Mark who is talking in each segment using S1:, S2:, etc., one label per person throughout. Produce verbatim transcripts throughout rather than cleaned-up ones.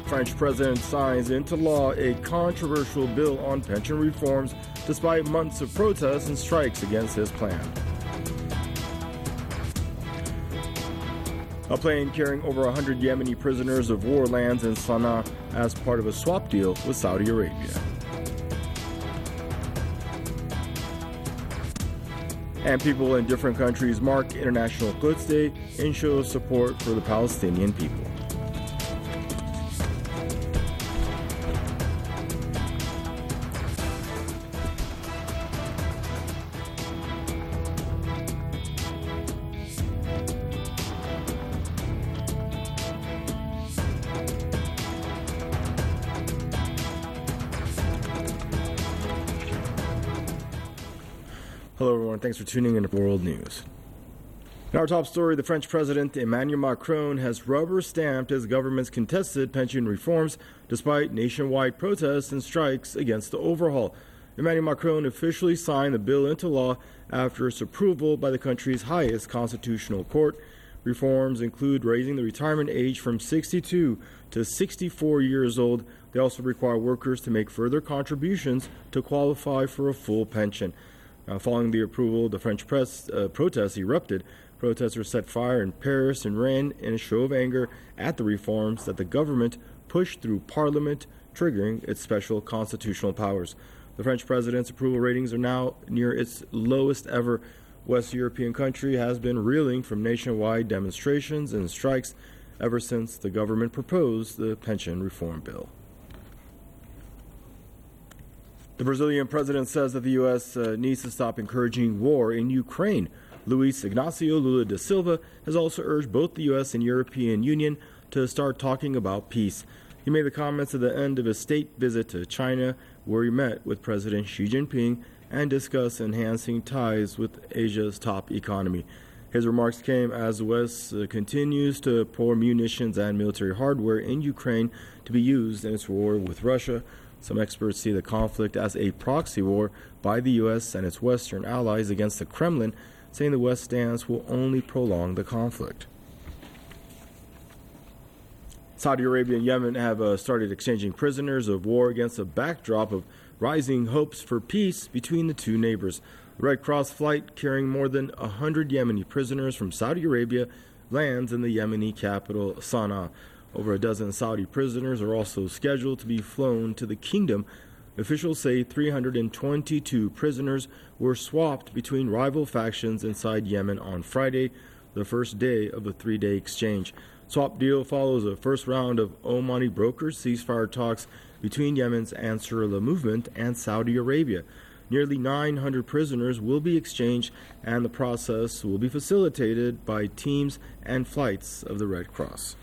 S1: French president signs into law a controversial bill on pension reforms despite months of protests and strikes against his plan. A plane carrying over one hundred Yemeni prisoners of war lands in Sana'a as part of a swap deal with Saudi Arabia. And people in different countries mark International Quds Day and show support for the Palestinian people. Hello everyone, thanks for tuning in to World News. In our top story, the French President Emmanuel Macron has rubber-stamped his government's contested pension reforms despite nationwide protests and strikes against the overhaul. Emmanuel Macron officially signed the bill into law after its approval by the country's highest constitutional court. Reforms include raising the retirement age from sixty-two to sixty-four years old. They also require workers to make further contributions to qualify for a full pension. Uh, following the approval, the French press uh, protests erupted. Protesters set fire in Paris and ran in a show of anger at the reforms that the government pushed through Parliament, triggering its special constitutional powers. The French president's approval ratings are now near its lowest ever. West European country has been reeling from nationwide demonstrations and strikes ever since the government proposed the pension reform bill. The Brazilian president says that the U S uh, needs to stop encouraging war in Ukraine. Luiz Ignacio Lula da Silva has also urged both the U S and European Union to start talking about peace. He made the comments at the end of his state visit to China, where he met with President Xi Jinping and discussed enhancing ties with Asia's top economy. His remarks came as the West uh, continues to pour munitions and military hardware in Ukraine to be used in its war with Russia. Some experts see the conflict as a proxy war by the U S and its Western allies against the Kremlin, saying the West's stance will only prolong the conflict. Saudi Arabia and Yemen have uh, started exchanging prisoners of war against a backdrop of rising hopes for peace between the two neighbors. The Red Cross flight carrying more than one hundred Yemeni prisoners from Saudi Arabia lands in the Yemeni capital, Sana'a. Over a dozen Saudi prisoners are also scheduled to be flown to the kingdom. Officials say three hundred twenty-two prisoners were swapped between rival factions inside Yemen on Friday, the first day of the three-day exchange. Swap deal follows a first round of Omani brokers ceasefire talks between Yemen's Ansarullah movement and Saudi Arabia. Nearly nine hundred prisoners will be exchanged, and the process will be facilitated by teams and flights of the Red Cross.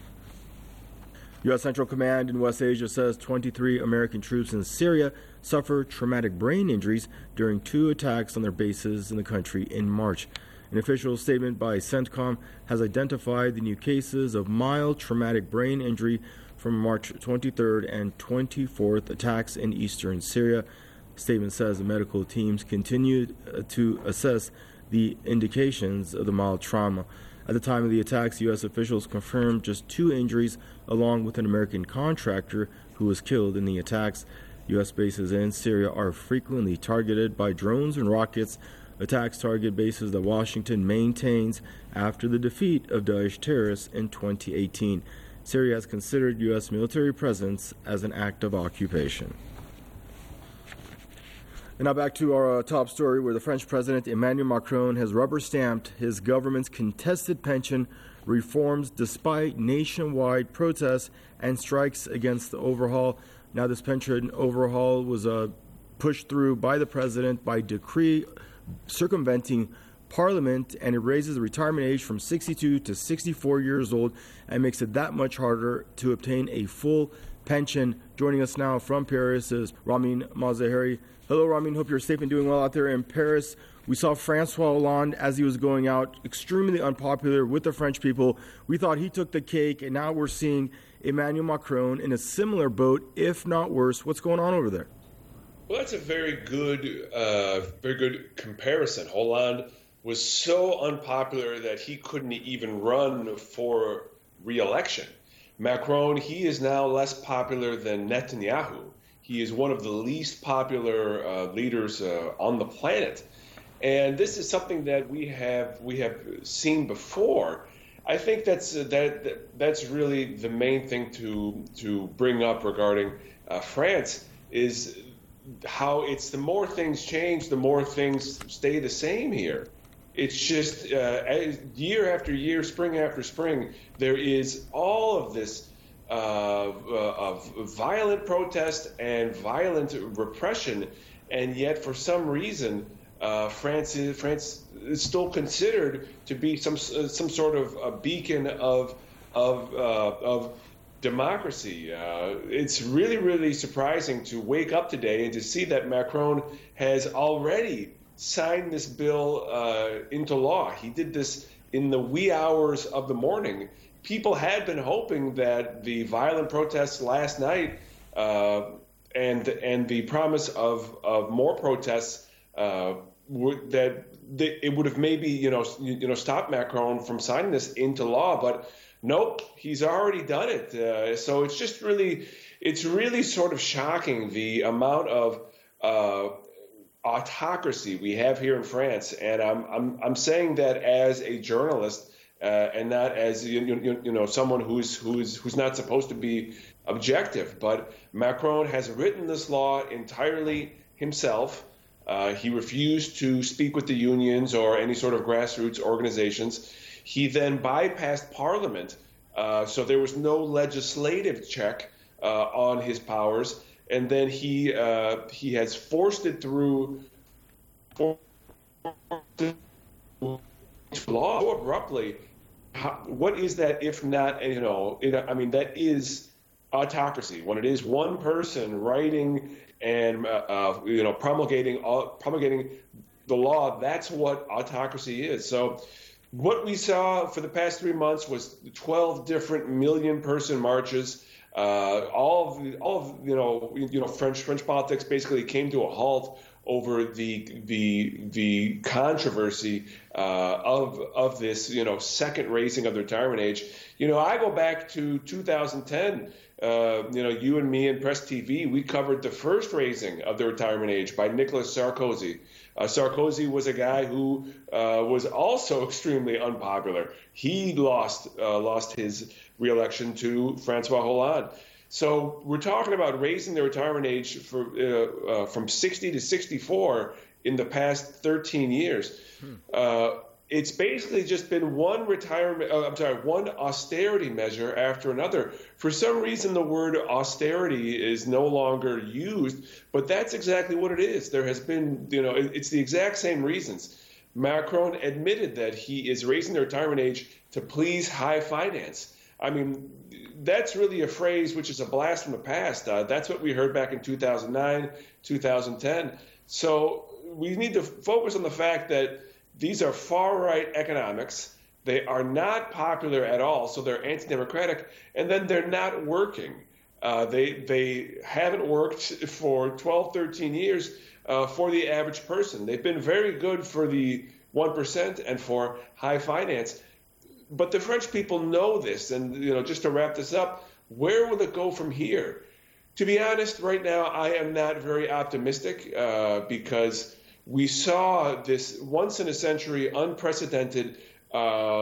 S1: U S Central Command in West Asia says twenty-three American troops in Syria suffered traumatic brain injuries during two attacks on their bases in the country in March. An official statement by CENTCOM has identified the new cases of mild traumatic brain injury from March twenty-third and twenty-fourth attacks in eastern Syria. The statement says the medical teams continued to assess the indications of the mild trauma. At the time of the attacks, U S officials confirmed just two injuries, along with an American contractor who was killed in the attacks. U S bases in Syria are frequently targeted by drones and rockets. Attacks target bases that Washington maintains after the defeat of Daesh terrorists in twenty eighteen. Syria has considered U S military presence as an act of occupation. And now back to our uh, top story, where the French President Emmanuel Macron has rubber-stamped his government's contested pension reforms despite nationwide protests and strikes against the overhaul. Now this pension overhaul was uh, pushed through by the president by decree circumventing Parliament, and it raises the retirement age from sixty-two to sixty-four years old and makes it that much harder to obtain a full pension. Joining us now from Paris is Ramin Mazaheri. Hello, Ramin. Hope you're safe and doing well out there in Paris. We saw Francois Hollande, as he was going out, extremely unpopular with the French people. We thought he took the cake, and now we're seeing Emmanuel Macron in a similar boat, if not worse. What's going on over there?
S2: Well, that's a very good, uh, very good comparison. Hollande was so unpopular that he couldn't even run for re-election. Macron, he is now less popular than Netanyahu. He is one of the least popular uh, leaders uh, on the planet. And this is something that we have we have seen before. I think that's uh, that that's really the main thing to to bring up regarding uh, France is how it's the more things change, the more things stay the same here. It's just uh, year after year, spring after spring, there is all of this uh, uh, of violent protest and violent repression, and yet for some reason, uh, France is, France is still considered to be some some sort of a beacon of of uh, of democracy. Uh, it's really really surprising to wake up today and to see that Macron has already signed this bill uh, into law. He did this in the wee hours of the morning. People had been hoping that the violent protests last night uh, and and the promise of, of more protests uh, would, that they, it would have maybe you know you know stopped Macron from signing this into law, but nope, he's already done it. Uh, so it's just really it's really sort of shocking the amount of uh, autocracy we have here in France, and I'm I'm I'm saying that as a journalist uh, and not as you, you, you know someone who's who's who's not supposed to be objective. But Macron has written this law entirely himself. Uh, he refused to speak with the unions or any sort of grassroots organizations. He then bypassed Parliament, uh, so there was no legislative check uh, on his powers. And then he uh, he has forced it through law so abruptly. How, what is that if not, you know, it, I mean, that is autocracy. When it is one person writing and, uh, uh, you know, promulgating, uh, promulgating the law, that's what autocracy is. So what we saw for the past three months was twelve different million person marches. Uh, all of the, all of you know you know French French politics basically came to a halt over the the the controversy uh, of of this you know second raising of the retirement age. You know, I go back to two thousand ten. Uh, you know, you and me and Press T V, we covered the first raising of the retirement age by Nicolas Sarkozy. Uh, Sarkozy was a guy who uh, was also extremely unpopular. He lost uh, lost his re-election to Francois Hollande. So we're talking about raising the retirement age for uh, uh, from sixty to sixty-four in the past thirteen years. Hmm. Uh, it's basically just been one retirement, uh, I'm sorry, one austerity measure after another. For some reason, the word austerity is no longer used, but that's exactly what it is. There has been, you know, it, it's the exact same reasons. Macron admitted that he is raising the retirement age to please high finance. I mean, that's really a phrase which is a blast from the past. Uh, that's what we heard back in two thousand nine, two thousand ten. So we need to focus on the fact that these are far-right economics. They are not popular at all, so they're anti-democratic, and then they're not working. Uh, they they haven't worked for twelve, thirteen years uh, for the average person. They've been very good for the one percent and for high finance. But the French people know this, and you know, just to wrap this up, where will it go from here? To be honest, right now, I am not very optimistic uh, because we saw this once-in-a-century, unprecedented uh,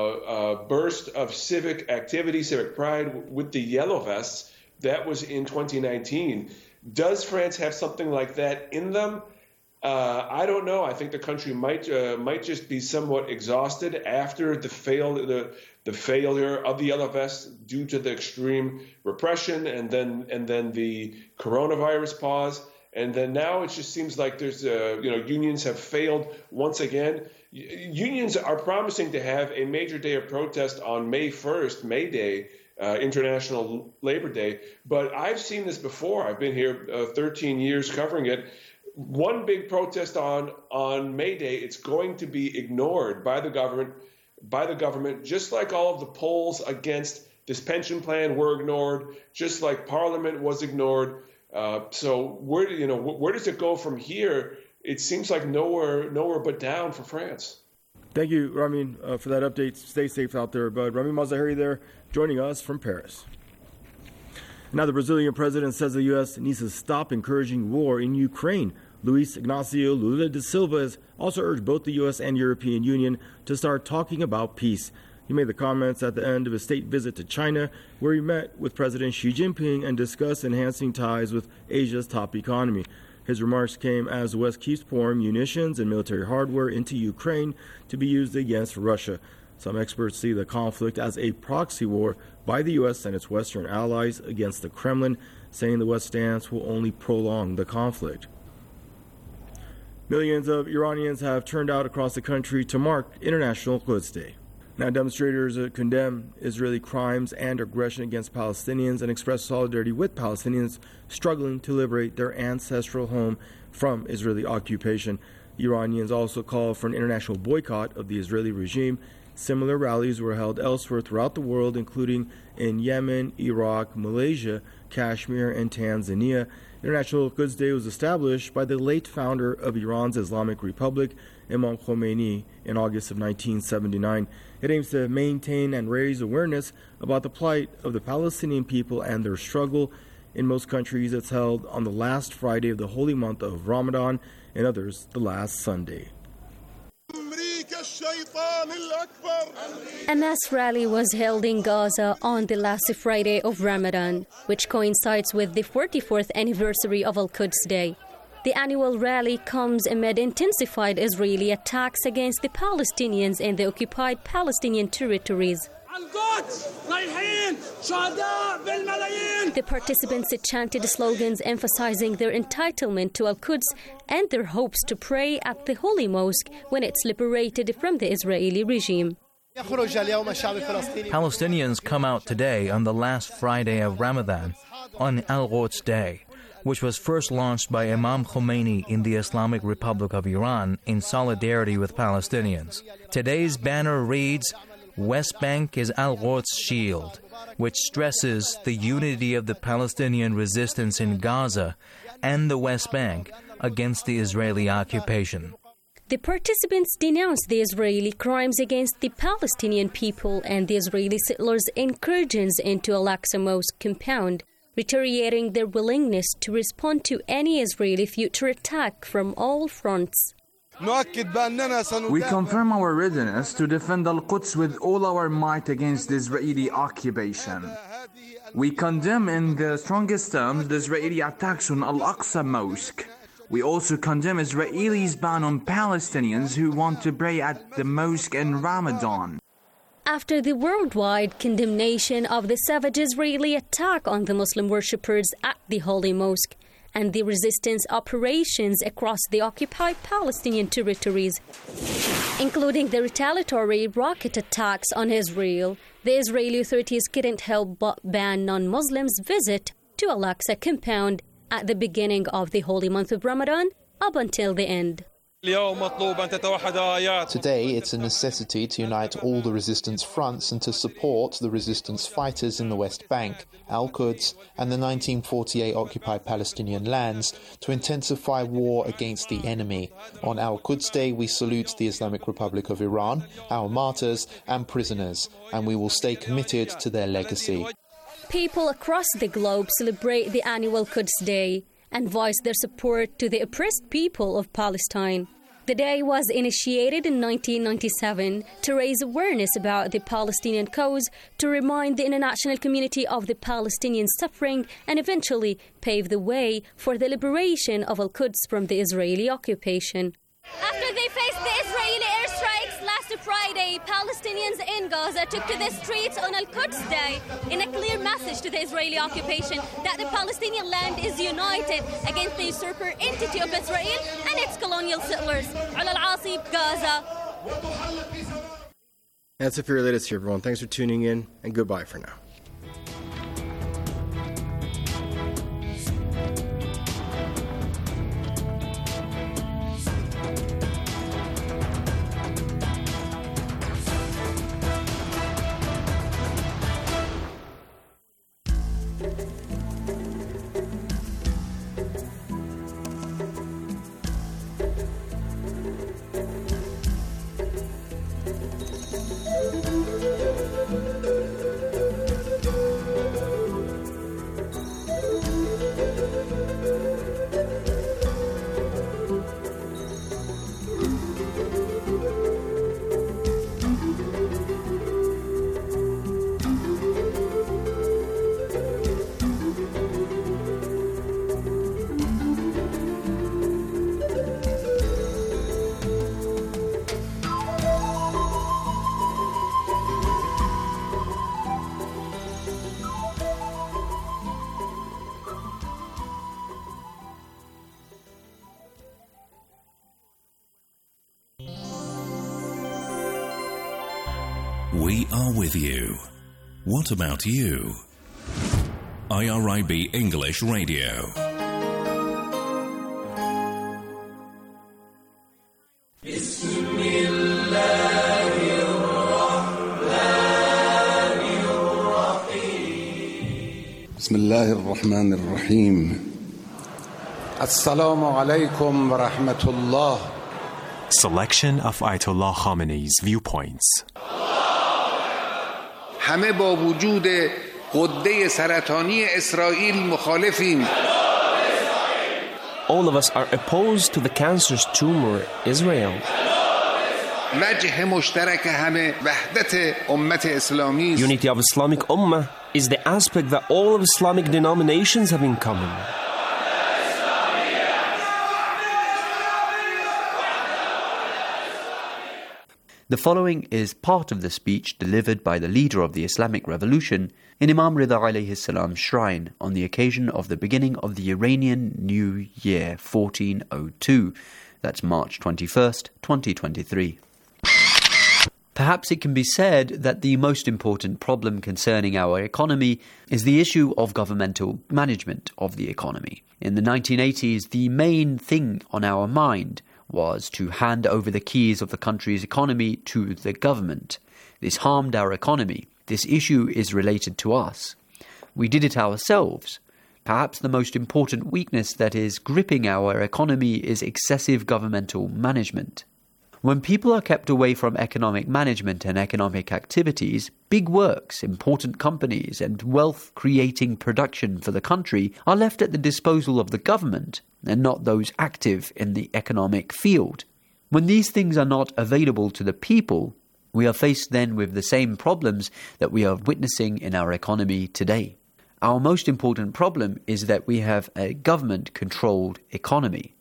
S2: uh, burst of civic activity, civic pride with the yellow vests. That was in twenty nineteen. Does France have something like that in them? Uh, I don't know. I think the country might uh, might just be somewhat exhausted after the fail the the failure of the yellow vests due to the extreme repression, and then and then the coronavirus pause. And then now it just seems like there's, uh, you know, unions have failed once again. Unions are promising to have a major day of protest on May first, May Day, uh, International Labor Day. But I've seen this before. I've been here uh, thirteen years covering it. One big protest on on May Day, it's going to be ignored by the government, by the government, just like all of the polls against this pension plan were ignored, just like Parliament was ignored. Uh, so where you know where does it go from here? It seems like nowhere, nowhere but down for France.
S1: Thank you, Ramin, uh, for that update. Stay safe out there, bud. Ramin Mazaheri there, joining us from Paris. Now, the Brazilian president says the U S needs to stop encouraging war in Ukraine. Luis Ignacio Lula da Silva has also urged both the U S and European Union to start talking about peace. He made the comments at the end of his state visit to China, where he met with President Xi Jinping and discussed enhancing ties with Asia's top economy. His remarks came as the West keeps pouring munitions and military hardware into Ukraine to be used against Russia. Some experts see the conflict as a proxy war by the U S and its Western allies against the Kremlin, saying the West's stance will only prolong the conflict. Millions of Iranians have turned out across the country to mark International Quds Day. Now, demonstrators condemn Israeli crimes and aggression against Palestinians and express solidarity with Palestinians struggling to liberate their ancestral home from Israeli occupation. Iranians also call for an international boycott of the Israeli regime. Similar rallies were held elsewhere throughout the world, including in Yemen, Iraq, Malaysia, Kashmir, and Tanzania. International Quds Day was established by the late founder of Iran's Islamic Republic, Imam Khomeini, in August of nineteen seventy-nine. It aims to maintain and raise awareness about the plight of the Palestinian people and their struggle. In most countries, it's held on the last Friday of the holy month of Ramadan, in others, the last Sunday.
S3: A mass rally was held in Gaza on the last Friday of Ramadan, which coincides with the forty-fourth anniversary of Al-Quds Day. The annual rally comes amid intensified Israeli attacks against the Palestinians in the occupied Palestinian territories. The participants chanted slogans emphasizing their entitlement to Al-Quds and their hopes to pray at the Holy Mosque when it's liberated from the Israeli regime.
S4: Palestinians come out today on the last Friday of Ramadan, on Al-Quds Day, which was first launched by Imam Khomeini in the Islamic Republic of Iran in solidarity with Palestinians. Today's banner reads, "West Bank is Al-Quds' shield," which stresses the unity of the Palestinian resistance in Gaza and the West Bank against the Israeli occupation.
S3: The participants denounced the Israeli crimes against the Palestinian people and the Israeli settlers' incursions into Al-Aqsa Mosque compound, reiterating their willingness to respond to any Israeli future attack from all fronts.
S5: We confirm our readiness to defend Al-Quds with all our might against the Israeli occupation. We condemn in the strongest terms the Israeli attacks on Al-Aqsa Mosque. We also condemn Israelis' ban on Palestinians who want to pray at the mosque in Ramadan.
S3: After the worldwide condemnation of the savage Israeli attack on the Muslim worshippers at the Holy Mosque and the resistance operations across the occupied Palestinian territories, including the retaliatory rocket attacks on Israel, the Israeli authorities couldn't help but ban non-Muslims' visit to Al-Aqsa compound at the beginning of the holy month of Ramadan up until the end.
S6: Today, it's a necessity to unite all the resistance fronts and to support the resistance fighters in the West Bank, Al-Quds, and the nineteen forty-eight occupied Palestinian lands to intensify war against the enemy. On Al-Quds Day, we salute the Islamic Republic of Iran, our martyrs and prisoners, and we will stay committed to their legacy.
S3: People across the globe celebrate the annual Quds Day and voice their support to the oppressed people of Palestine. The day was initiated in nineteen ninety-seven to raise awareness about the Palestinian cause, to remind the international community of the Palestinian suffering, and eventually pave the way for the liberation of Al-Quds from the Israeli occupation.
S7: After they faced the Israeli airstrikes last Friday, Palestinians in Gaza took to the streets on Al-Quds Day in a clear message to the Israeli occupation that the Palestinian land is united against the usurper entity of Israel and its colonial settlers. Ala Al-Asib, Gaza.
S1: That's it for your latest here, everyone. Thanks for tuning in, and goodbye for now.
S8: We are with you. What about you? I R I B English Radio.
S9: بسم الله الرحمن الرحيم السلام عليكم ورحمة الله.
S10: Selection of Ayatollah Khamenei's viewpoints.
S9: همه با وجود غده سرطانی اسرائیل مخالفیم.
S11: All of us are opposed to the cancerous tumor Israel.
S9: وجه مشترک همه وحدت امت اسلامی.
S11: Unity of Islamic Ummah is the aspect that all of Islamic denominations have in common.
S12: The following is part of the speech delivered by the leader of the Islamic Revolution in Imam Rida alayhi salam's shrine on the occasion of the beginning of the Iranian New Year fourteen oh two. That's March twenty-first, twenty twenty-three. Perhaps it can be said that the most important problem concerning our economy is the issue of governmental management of the economy. In the nineteen eighties, the main thing on our mind was to hand over the keys of the country's economy to the government. This harmed our economy. This issue is related to us. We did it ourselves. Perhaps the most important weakness that is gripping our economy is excessive governmental management. When people are kept away from economic management and economic activities, big works, important companies, and wealth-creating production for the country are left at the disposal of the government and not those active in the economic field. When these things are not available to the people, we are faced then with the same problems that we are witnessing in our economy today. Our most important problem is that we have a government-controlled economy.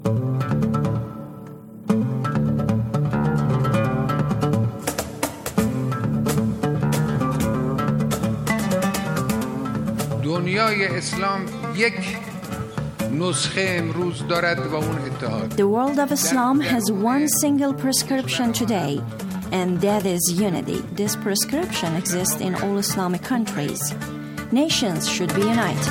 S9: دنیای اسلام یک نسخه امروز دارد و اون اتحاد.
S13: The world of Islam has one single prescription today, and that is unity. This prescription exists in all Islamic countries. Nations should be united.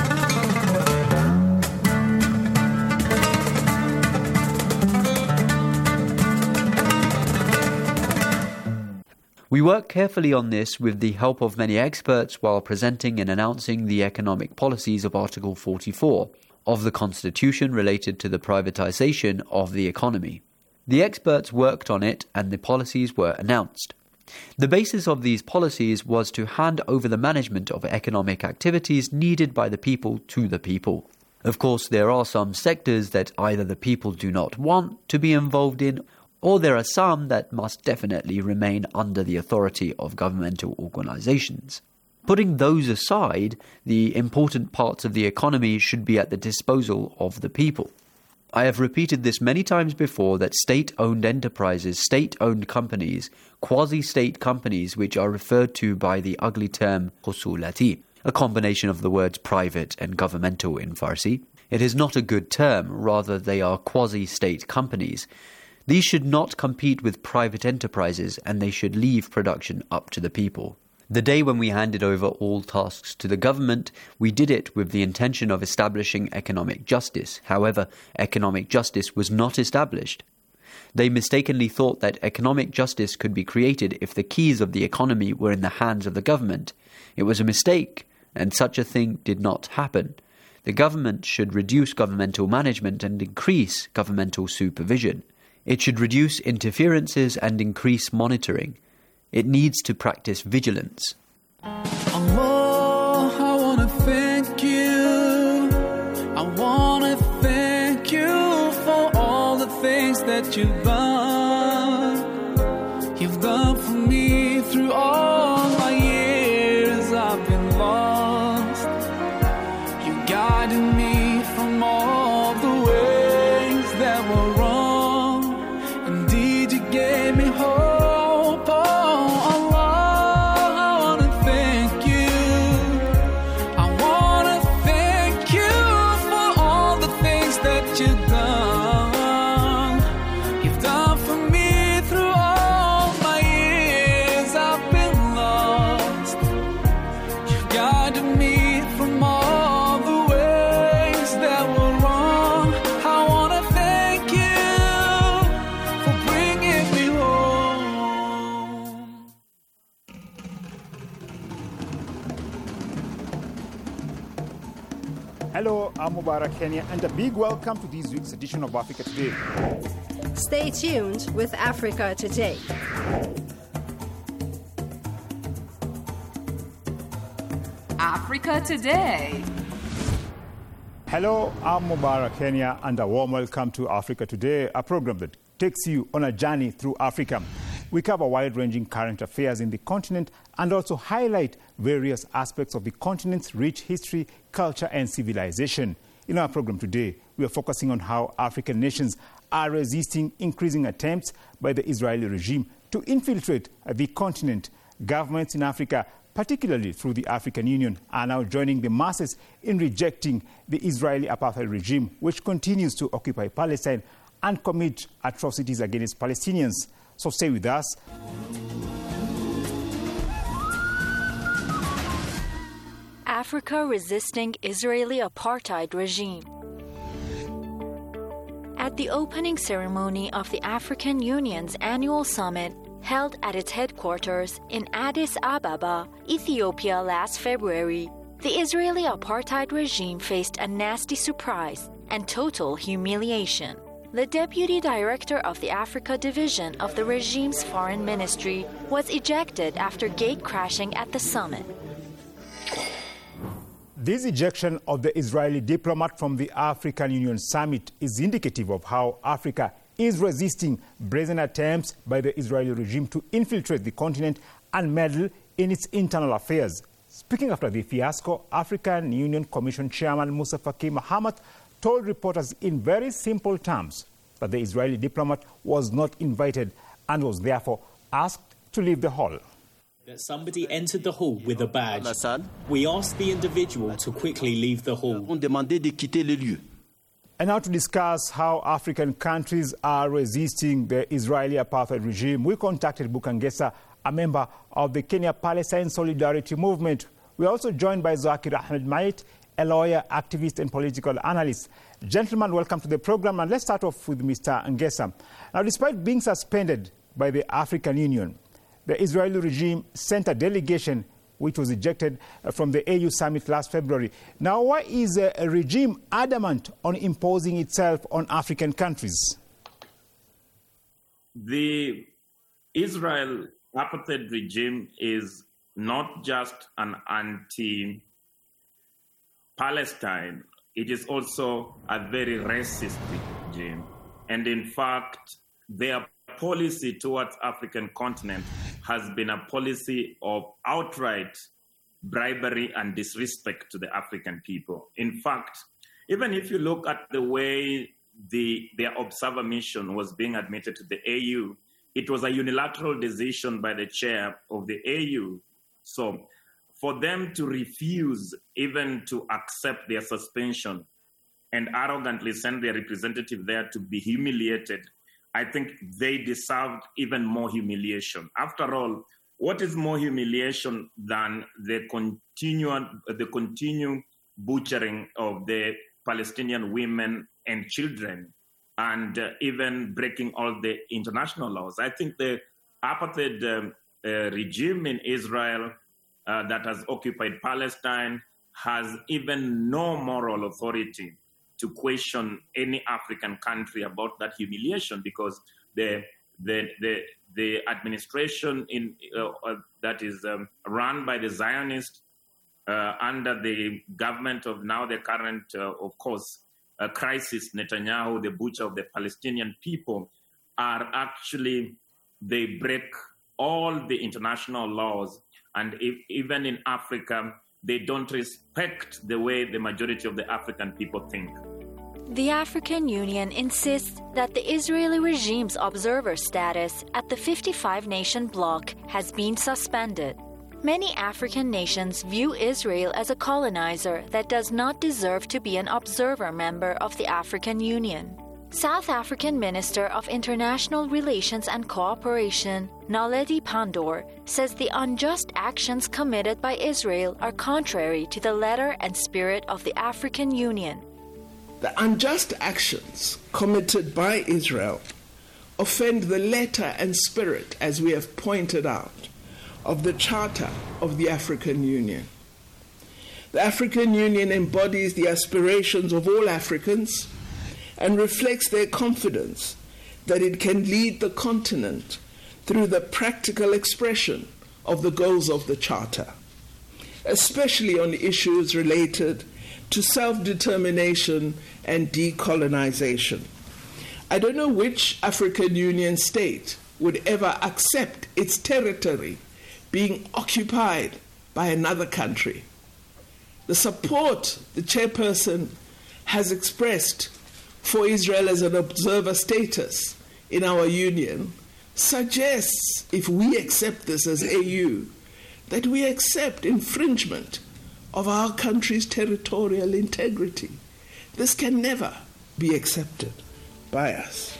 S12: We work carefully on this with the help of many experts while presenting and announcing the economic policies of Article forty-four of the Constitution related to the privatization of the economy. The experts worked on it and the policies were announced. The basis of these policies was to hand over the management of economic activities needed by the people to the people. Of course, there are some sectors that either the people do not want to be involved in, or there are some that must definitely remain under the authority of governmental organizations. Putting those aside, the important parts of the economy should be at the disposal of the people. I have repeated this many times before that state-owned enterprises, state-owned companies, quasi-state companies, which are referred to by the ugly term khusulati, a combination of the words private and governmental in Farsi. It is not a good term, rather they are quasi-state companies. These should not compete with private enterprises and they should leave production up to the people. The day when we handed over all tasks to the government, we did it with the intention of establishing economic justice. However, economic justice was not established. They mistakenly thought that economic justice could be created if the keys of the economy were in the hands of the government. It was a mistake, and such a thing did not happen. The government should reduce governmental management and increase governmental supervision. It should reduce interferences and increase monitoring. It needs to practice vigilance.
S14: Allah, I want to thank you. I want to thank you for all the things that you've done. You've done for me through all my years I've been lost. You guided me from all the ways that were wrong. Indeed, you gave me hope. You've done for me through all my years I've been
S15: Hello, I'm Mubarak Kenya, and a big welcome to this week's edition of Africa Today.
S16: Stay tuned with Africa Today.
S17: Africa Today.
S15: Hello, I'm Mubarak Kenya, and a warm welcome to Africa Today, a program that takes you on a journey through Africa. We cover wide-ranging current affairs in the continent and also highlight various aspects of the continent's rich history, culture, and civilization. In our program today, we are focusing on how African nations are resisting increasing attempts by the Israeli regime to infiltrate the continent. Governments in Africa, particularly through the African Union, are now joining the masses in rejecting the Israeli apartheid regime, which continues to occupy Palestine and commit atrocities against Palestinians. So stay with us.
S18: Africa resisting Israeli apartheid regime. At the opening ceremony of the African Union's annual summit, held at its headquarters in Addis Ababa, Ethiopia last February, the Israeli apartheid regime faced a nasty surprise and total humiliation. The deputy director of the Africa division of the regime's foreign ministry was ejected after gate crashing at the summit.
S15: This ejection of the Israeli diplomat from the African Union summit is indicative of how Africa is resisting brazen attempts by the Israeli regime to infiltrate the continent and meddle in its internal affairs. Speaking after the fiasco, African Union Commission Chairman Musa Faki Mahamat told reporters in very simple terms that the Israeli diplomat was not invited and was therefore asked to leave the hall.
S19: That somebody entered the hall with a badge. We asked the individual to quickly leave the hall.
S15: And now to discuss how African countries are resisting the Israeli apartheid regime, we contacted Bukangesa, a member of the Kenya-Palestine Solidarity Movement. We are also joined by Zakir Ahmed Mait, a lawyer, activist, and political analyst. Gentlemen, welcome to the program. And let's start off with Mister Ngesa. Now, despite being suspended by the African Union, the Israeli regime sent a delegation which was ejected from the A U summit last February. Now, why is a regime adamant on imposing itself on African countries?
S20: The Israel apartheid regime is not just an anti-Palestine, it is also a very racist regime. And in fact, their policy towards African continent has been a policy of outright bribery and disrespect to the African people. In fact, even if you look at the way the, their observer mission was being admitted to the A U, it was a unilateral decision by the chair of the A U. So for them to refuse even to accept their suspension and arrogantly send their representative there to be humiliated, I think they deserved even more humiliation. After all, what is more humiliation than the continual, the continued butchering of the Palestinian women and children, and uh, even breaking all the international laws? I think the apartheid um, uh, regime in Israel uh, that has occupied Palestine has even no moral authority to question any African country about that humiliation, because the the the, the administration in uh, uh, that is um, run by the Zionists uh, under the government of now the current, uh, of course, uh, crisis Netanyahu, the butcher of the Palestinian people, are actually, they break all the international laws, and if, even in Africa, they don't respect the way the majority of the African people think.
S18: The African Union insists that the Israeli regime's observer status at the fifty-five nation bloc has been suspended. Many African nations view Israel as a colonizer that does not deserve to be an observer member of the African Union. South African Minister of International Relations and Cooperation, Naledi Pandor, says the unjust actions committed by Israel are contrary to the letter and spirit of the African Union.
S21: The unjust actions committed by Israel offend the letter and spirit, as we have pointed out, of the Charter of the African Union. The African Union embodies the aspirations of all Africans and reflects their confidence that it can lead the continent through the practical expression of the goals of the Charter, especially on issues related to self-determination and decolonization. I don't know which African Union state would ever accept its territory being occupied by another country. The support the chairperson has expressed for Israel as an observer status in our union suggests, if we accept this as A U, that we accept infringement of our country's territorial integrity. This can never be accepted by us.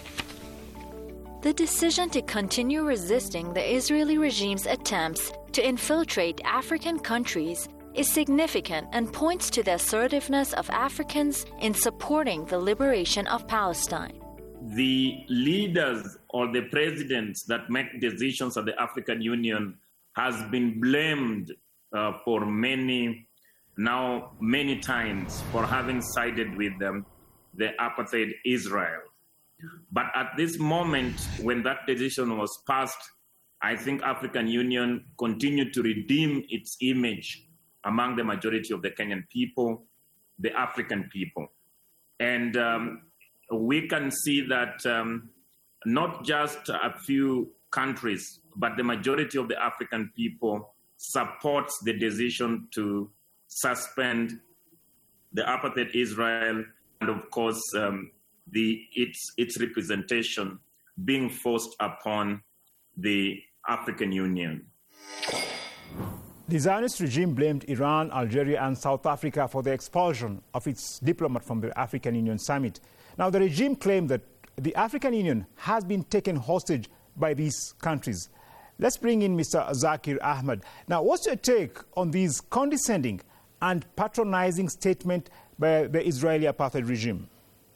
S18: The decision to continue resisting the Israeli regime's attempts to infiltrate African countries is significant and points to the assertiveness of Africans in supporting the liberation of Palestine.
S20: The leaders or the presidents that make decisions at the African Union has been blamed uh, for many, now many times, for having sided with them, the apartheid Israel. But at this moment, when that decision was passed, I think African Union continued to redeem its image among the majority of the Kenyan people, the African people. And um, we can see that um, not just a few countries, but the majority of the African people supports the decision to suspend the apartheid Israel and, of course, um, the its its representation being forced upon the African Union.
S15: The Zionist regime blamed Iran, Algeria, and South Africa for the expulsion of its diplomat from the African Union summit. Now, the regime claimed that the African Union has been taken hostage by these countries. Let's bring in Mister Zakir Ahmed. Now, what's your take on these condescending and patronizing statement by the Israeli apartheid regime?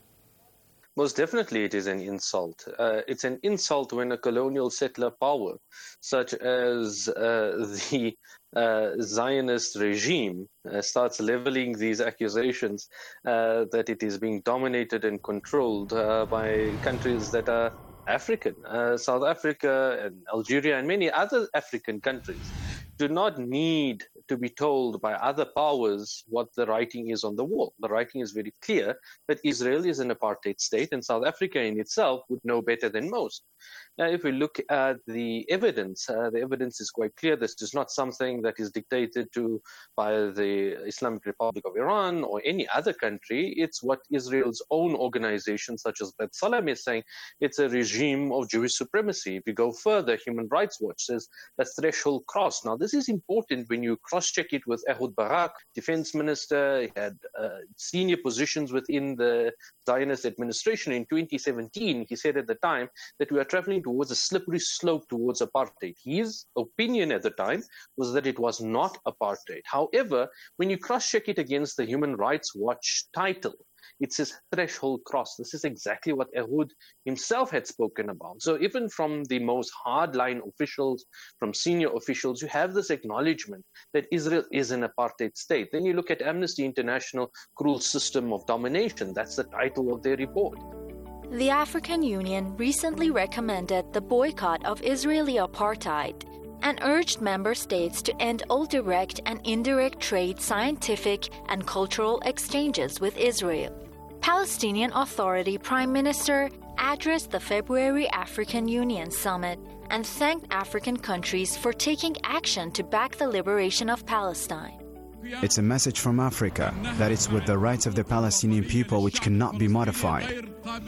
S17: Most definitely it is an insult. Uh, it's an insult when a colonial settler power, such as uh, the uh, Zionist regime, uh, starts leveling these accusations uh, that it is being dominated and controlled uh, by countries that are African. Uh, South Africa and Algeria and many other African countries do not need to be told by other powers what the writing is on the wall. The writing is very clear that Israel is an apartheid state, and South Africa in itself would know better than most. Now, if we look at the evidence, uh, the evidence is quite clear. This is not something that is dictated to by the Islamic Republic of Iran or any other country. It's what Israel's own organization, such as B'Tselem, is saying. It's a regime of Jewish supremacy. If you go further, Human Rights Watch says a threshold crossed. Now, this is important when you cross-check it with Ehud Barak, defense minister. He had uh, senior positions within the Zionist administration. In twenty seventeen, he said at the time that we are traveling towards a slippery slope towards apartheid. His opinion at the time was that it was not apartheid. However, when you cross-check it against the Human Rights Watch title, it says threshold cross. This is exactly what Ehud himself had spoken about. So even from the most hardline officials, from senior officials, you have this acknowledgement that Israel is an apartheid state. Then you look at Amnesty International, Cruel System of Domination. That's the title of their report.
S18: The African Union recently recommended the boycott of Israeli apartheid and urged member states to end all direct and indirect trade, scientific, and cultural exchanges with Israel. Palestinian Authority Prime Minister addressed the February African Union Summit and thanked African countries for taking action to back the liberation of Palestine.
S22: It's a message from Africa that it's with the rights of the Palestinian people which cannot be modified.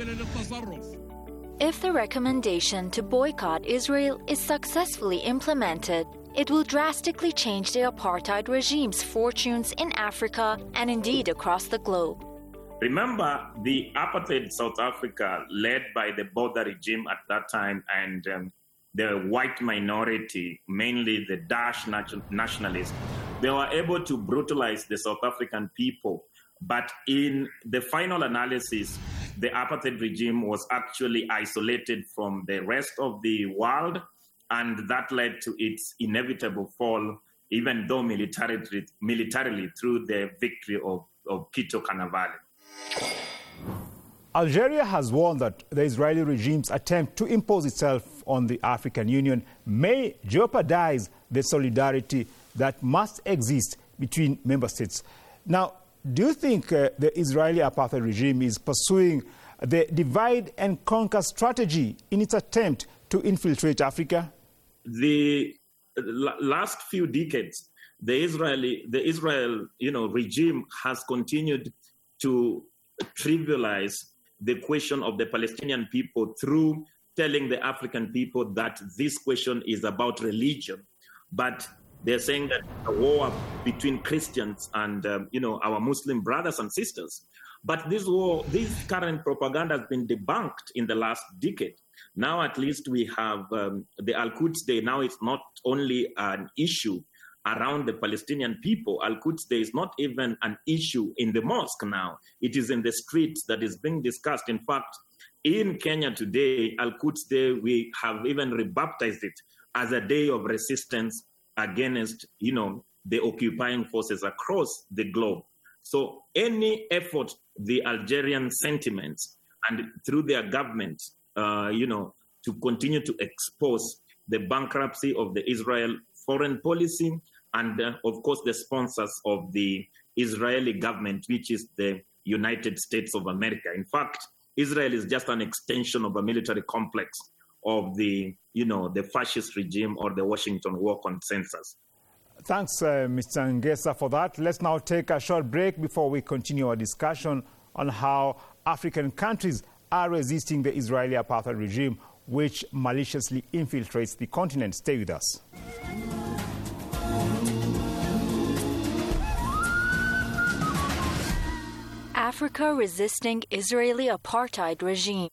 S18: If the recommendation to boycott Israel is successfully implemented, it will drastically change the apartheid regime's fortunes in Africa and indeed across the globe.
S20: Remember, the apartheid South Africa, led by the Botha regime at that time and um, the white minority, mainly the Daesh nationalists, they were able to brutalize the South African people. But in the final analysis, the apartheid regime was actually isolated from the rest of the world, and that led to its inevitable fall even though militarily, militarily through the victory of, of Pito Cannavale.
S15: Algeria has warned that the Israeli regime's attempt to impose itself on the African Union may jeopardize the solidarity that must exist between member states. Now, do you think uh, the Israeli apartheid regime is pursuing the divide and conquer strategy in its attempt to infiltrate Africa?
S20: The last few decades, the Israeli, the Israel, you know, regime has continued to trivialize the question of the Palestinian people through telling the African people that this question is about religion. But they're saying that a war between Christians and, um, you know, our Muslim brothers and sisters. But this war, this current propaganda has been debunked in the last decade. Now, at least we have um, the Al-Quds Day. Now it's not only an issue around the Palestinian people. Al-Quds Day is not even an issue in the mosque now. It is in the streets that is being discussed. In fact, in Kenya today, Al-Quds Day, we have even rebaptized it as a day of resistance against, you know, the occupying forces across the globe. So any effort the Algerian sentiments and through their government, uh, you know, to continue to expose the bankruptcy of the Israel foreign policy and, uh, of course, the sponsors of the Israeli government, which is the United States of America. In fact, Israel is just an extension of a military complex of the, you know, the fascist regime or the Washington War Consensus.
S15: Thanks, uh, Mister Ngesa, for that. Let's now take a short break before we continue our discussion on how African countries are resisting the Israeli apartheid regime, which maliciously infiltrates the continent. Stay with us.
S18: Africa resisting Israeli apartheid regime.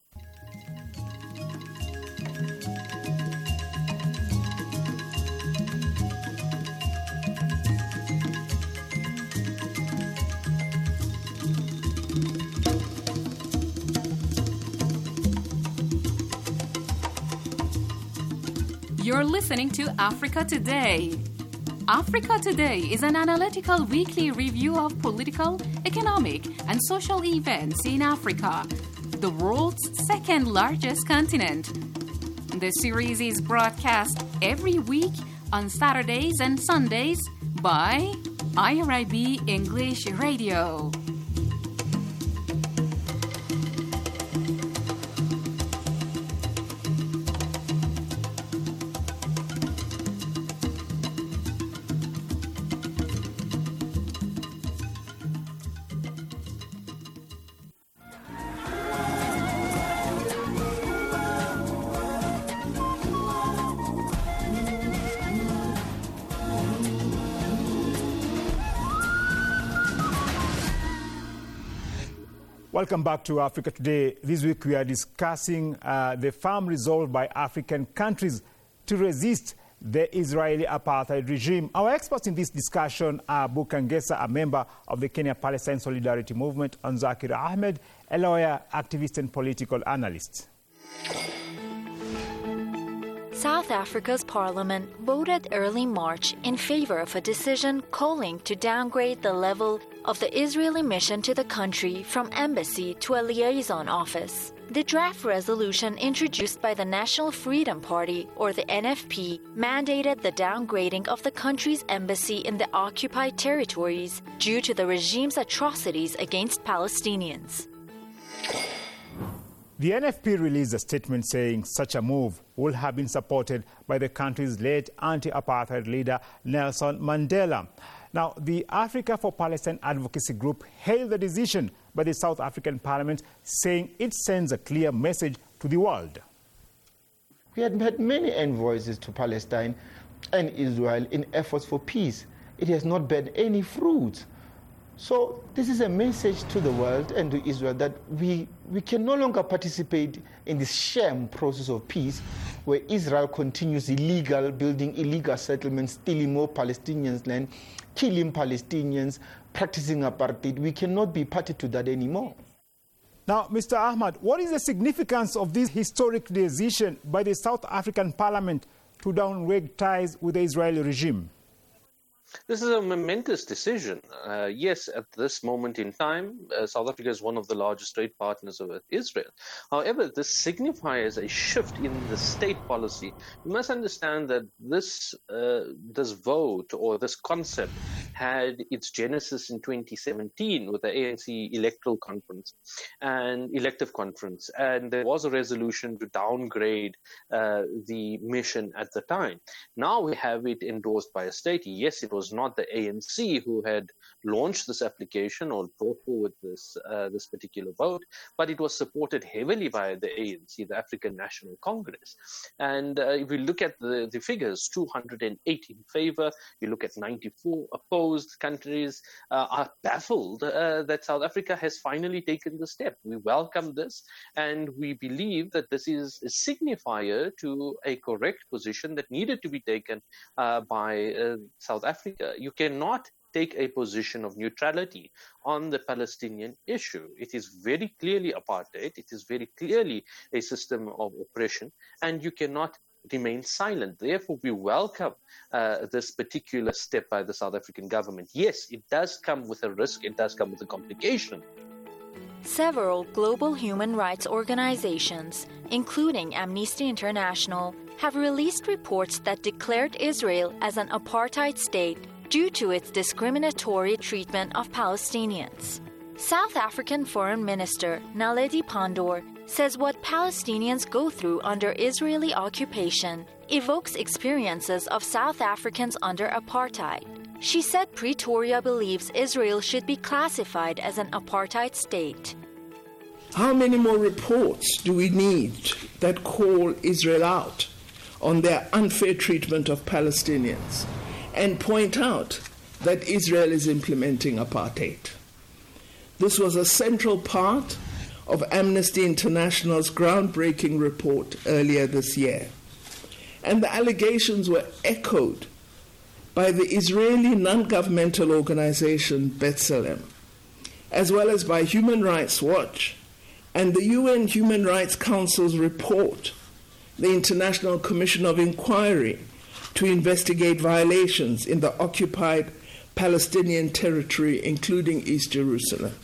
S2: You're listening to Africa Today. Africa Today is an analytical weekly review of political, economic, and social events in Africa, the world's second largest continent. The series is broadcast every week on Saturdays and Sundays by I R I B English Radio.
S15: Welcome back to Africa Today. This week we are discussing uh, the firm resolve by African countries to resist the Israeli apartheid regime. Our experts in this discussion are Buka Ngesa, a member of the Kenya-Palestine Solidarity Movement, and Zakir Ahmed, a lawyer, activist and political analyst.
S18: South Africa's parliament voted early March in favor of a decision calling to downgrade the level of the Israeli mission to the country from embassy to a liaison office. The draft resolution introduced by the National Freedom Party, or the N F P, mandated the downgrading of the country's embassy in the occupied territories due to the regime's atrocities against Palestinians.
S15: The N F P released a statement saying such a move would have been supported by the country's late anti-apartheid leader Nelson Mandela. Now, the Africa for Palestine advocacy group hailed the decision by the South African Parliament, saying it sends a clear message to the world.
S4: We had had many envoys to Palestine and Israel in efforts for peace. It has not borne any fruit. So this is a message to the world and to Israel that we, we can no longer participate in this sham process of peace where Israel continues illegal, building illegal settlements, stealing more Palestinians' land, killing Palestinians, practicing apartheid. We cannot be party to that anymore.
S15: Now, Mister Ahmad, what is the significance of this historic decision by the South African Parliament to downgrade ties with the Israeli regime?
S17: This is a momentous decision. Uh, yes, at this moment in time, uh, South Africa is one of the largest trade partners of Israel. However, this signifies a shift in the state policy. You must understand that this uh, this vote or this concept had its genesis in twenty seventeen with the A N C electoral conference and elective conference, and there was a resolution to downgrade uh, the mission at the time. Now we have it endorsed by a state. Yes, it was not the A N C who had launched this application or brought forward this uh, this particular vote, but it was supported heavily by the A N C, the African National Congress. And uh, if we look at the, the figures, two hundred eight in favor, you look at ninety-four opposed, countries uh, are baffled uh, that South Africa has finally taken the step. We welcome this, and we believe that this is a signifier to a correct position that needed to be taken uh, by uh, South Africa. You cannot take a position of neutrality on the Palestinian issue. It is very clearly apartheid. It is very clearly a system of oppression, and you cannot remain silent. Therefore, we welcome uh, this particular step by the South African government. Yes, it does come with a risk. It does come with a complication.
S18: Several global human rights organizations, including Amnesty International, have released reports that declared Israel as an apartheid state due to its discriminatory treatment of Palestinians. South African Foreign Minister Naledi Pandor says what Palestinians go through under Israeli occupation evokes experiences of South Africans under apartheid. She said Pretoria believes Israel should be classified as an apartheid state.
S21: How many more reports do we need that call Israel out on their unfair treatment of Palestinians and point out that Israel is implementing apartheid? This was a central part of Amnesty International's groundbreaking report earlier this year. And the allegations were echoed by the Israeli non-governmental organization B'Tselem, as well as by Human Rights Watch and the U N Human Rights Council's report, the International Commission of Inquiry to investigate violations in the occupied Palestinian territory, including East Jerusalem.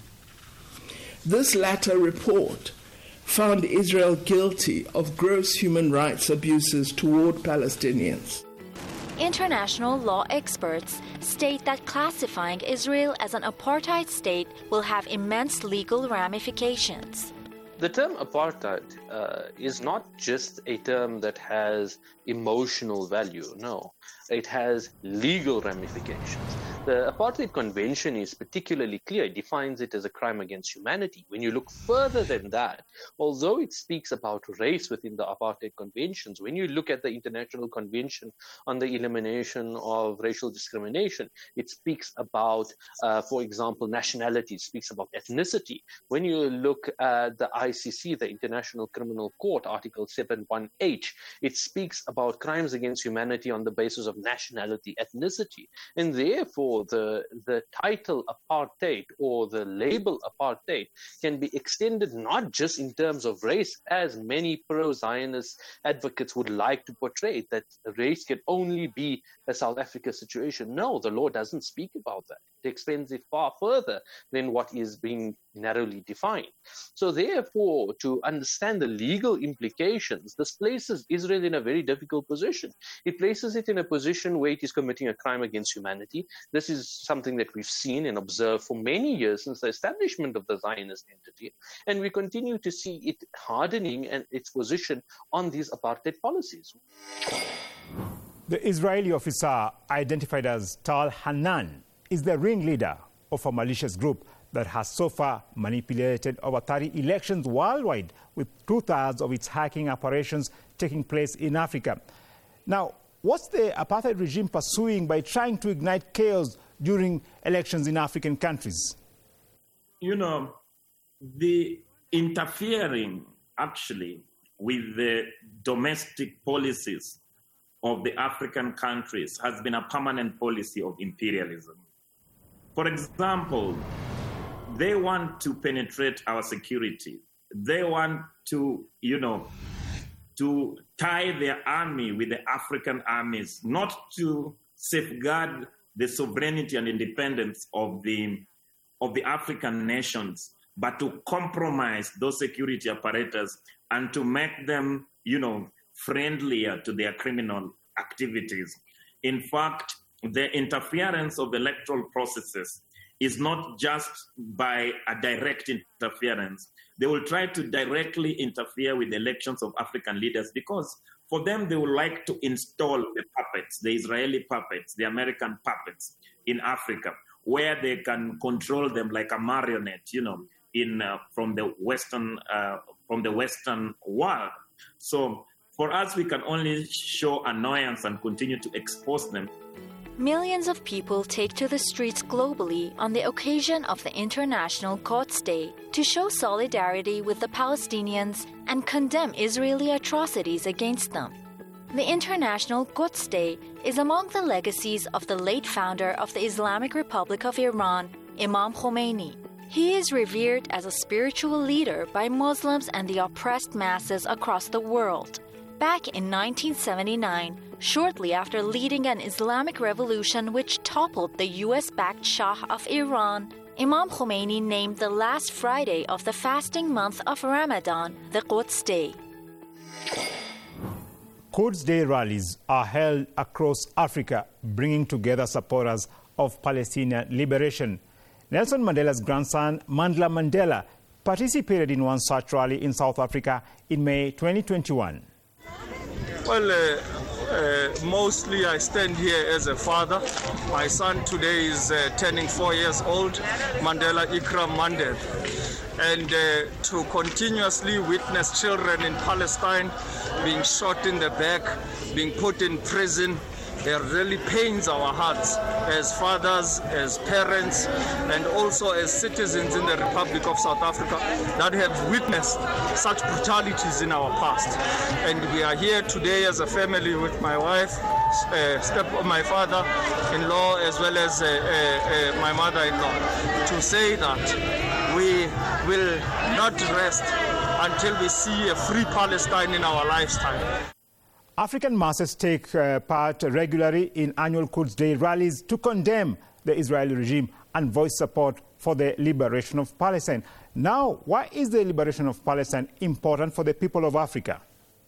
S21: This latter report found Israel guilty of gross human rights abuses toward Palestinians.
S18: International law experts state that classifying Israel as an apartheid state will have immense legal ramifications.
S17: The term apartheid uh, is not just a term that has emotional value. No, it has legal ramifications. The Apartheid Convention is particularly clear. It defines it as a crime against humanity. When you look further than that, although it speaks about race within the Apartheid Conventions, when you look at the International Convention on the Elimination of Racial Discrimination, it speaks about, uh, for example, nationality, it speaks about ethnicity. When you look at the I C C, the International Criminal Court, Article seven one H, it speaks about crimes against humanity on the basis of nationality, ethnicity. And therefore, the, the title apartheid or the label apartheid can be extended not just in terms of race, as many pro-Zionist advocates would like to portray, that race can only be a South Africa situation. No, the law doesn't speak about that. It extends it far further than what is being narrowly defined. So therefore, to understand the legal implications, this places Israel in a very difficult position. It places it in a position where it is committing a crime against humanity. This is something that we've seen and observed for many years since the establishment of the Zionist entity. And we continue to see it hardening and its position on these apartheid policies.
S15: The Israeli officer identified as Tal Hanan is the ringleader of a malicious group that has so far manipulated over thirty elections worldwide, with two-thirds of its hacking operations taking place in Africa. Now, what's the apartheid regime pursuing by trying to ignite chaos during elections in African countries?
S20: You know, the interfering actually with the domestic policies of the African countries has been a permanent policy of imperialism. For example, they want to penetrate our security. They want to, you know, to tie their army with the African armies, not to safeguard the sovereignty and independence of the, of the African nations, but to compromise those security apparatus and to make them, you know, friendlier to their criminal activities. In fact, the interference of electoral processes is not just by a direct interference. They will try to directly interfere with the elections of African leaders because for them, they would like to install the puppets, the Israeli puppets, the American puppets in Africa, where they can control them like a marionette, you know, in uh, from the Western uh, from the Western world. So for us, we can only show annoyance and continue to expose them.
S18: Millions of people take to the streets globally on the occasion of the International Quds Day to show solidarity with the Palestinians and condemn Israeli atrocities against them. The International Quds Day is among the legacies of the late founder of the Islamic Republic of Iran, Imam Khomeini. He is revered as a spiritual leader by Muslims and the oppressed masses across the world. Back in nineteen seventy-nine, shortly after leading an Islamic revolution which toppled the U S-backed Shah of Iran, Imam Khomeini named the last Friday of the fasting month of Ramadan the Quds Day.
S15: Quds Day rallies are held across Africa, bringing together supporters of Palestinian liberation. Nelson Mandela's grandson, Mandla Mandela, participated in one such rally in South Africa in May twenty twenty-one.
S5: Well, uh, uh, mostly I stand here as a father. My son today is uh, turning four years old, Mandela Ikram Mandela. And uh, to continuously witness children in Palestine being shot in the back, being put in prison, it really pains our hearts as fathers, as parents, and also as citizens in the Republic of South Africa that have witnessed such brutalities in our past. And we are here today as a family with my wife, uh, step my father-in-law, as well as uh, uh, uh, my mother-in-law, to say that we will not rest until we see a free Palestine in our lifetime.
S15: African masses take uh, part regularly in annual Quds Day rallies to condemn the Israeli regime and voice support for the liberation of Palestine. Now, why is the liberation of Palestine important for the people of Africa?